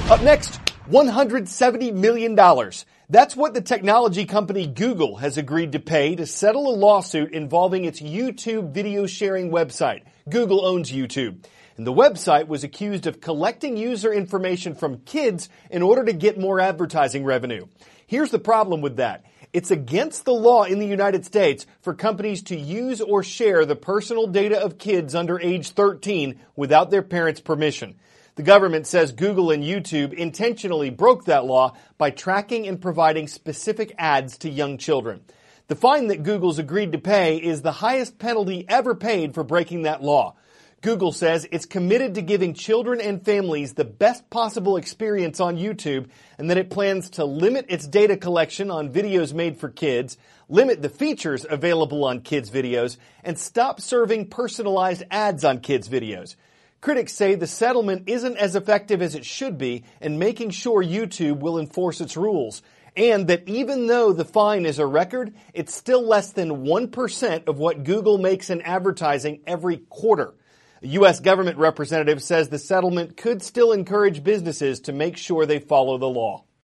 Up next, $170 million. That's what the technology company Google has agreed to pay to settle a lawsuit involving its YouTube video sharing website. Google owns YouTube. And the website was accused of collecting user information from kids in order to get more advertising revenue. Here's the problem with that. It's against the law in the United States for companies to use or share the personal data of kids under age 13 without their parents' permission. The government says Google and YouTube intentionally broke that law by tracking and providing specific ads to young children. The fine that Google's agreed to pay is the highest penalty ever paid for breaking that law. Google says it's committed to giving children and families the best possible experience on YouTube and that it plans to limit its data collection on videos made for kids, limit the features available on kids' videos, and stop serving personalized ads on kids' videos. Critics say the settlement isn't as effective as it should be in making sure YouTube will enforce its rules, and that even though the fine is a record, it's still less than 1% of what Google makes in advertising every quarter. A U.S. government representative says the settlement could still encourage businesses to make sure they follow the law.